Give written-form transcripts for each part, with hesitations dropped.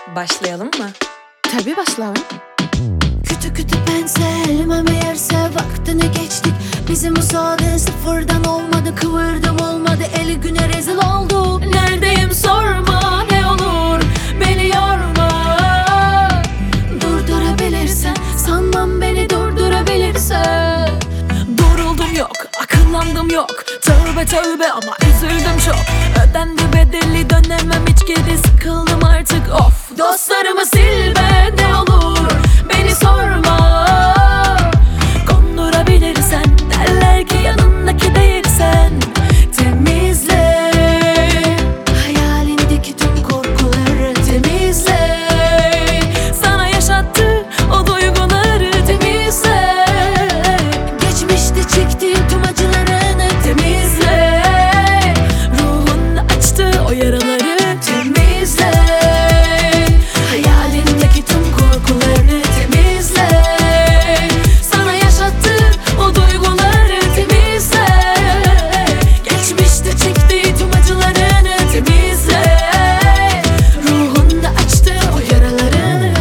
Başlayalım mı? Tabii başlayalım. Kütü kütü pense meğerse vaktini geçtik. Bizim müsaade sıfırdan olmadı, kıvırdım olmadı, eli güne rezil oldu. Neredeyim sorma, ne olur beni yorma. Durdurabilirsen, sanmam beni durdurabilirsen. Duruldum yok, akıllandım yok. Tövbe tövbe ama üzüldüm çok. Ödendi bedeli, dönemem hiç geri, sıkıldım artık of. Dostlarımı sil be, ne olur beni sorma. Kondurabilirsen, derler ki yanındaki değilsen. Temizle hayalindeki tüm korkuları, temizle Sana yaşattı o duyguları, temizle. Geçmişte çektiğin tüm acılarını, temizle. ruhunda açtı o yaraları. Temizle hayalindeki tüm korkuları, temizle. Sana yaşattı o duyguları, temizle. Geçmişte çektiği tüm acılarını, temizle. Ruhunda açtı o yaralarını.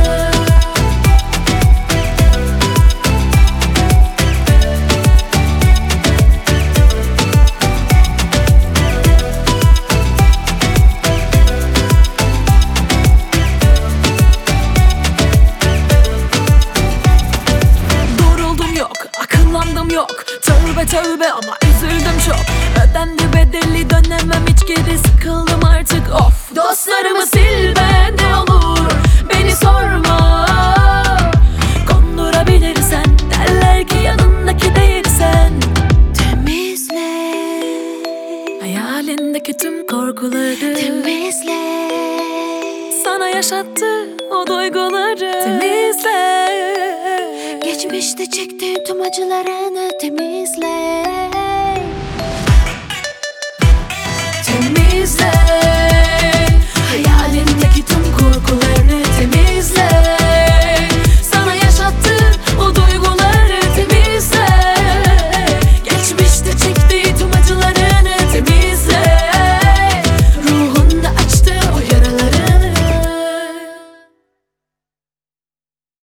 Duruldum yok, akıllandım yok. Tövbe tövbe ama üzüldüm çok. Ödendi bedeli, dönemem hiç geri, sıkıldım artık of. Dostlarımı sil be, ne olur beni sorma. Kondurabilirsen, derler ki yanındaki değilsen. Temizle Hayalindeki tüm korkuları, temizle. sana yaşattı o duyguları, temizle. Geçmişte çektiğin tüm acılarını, temizle.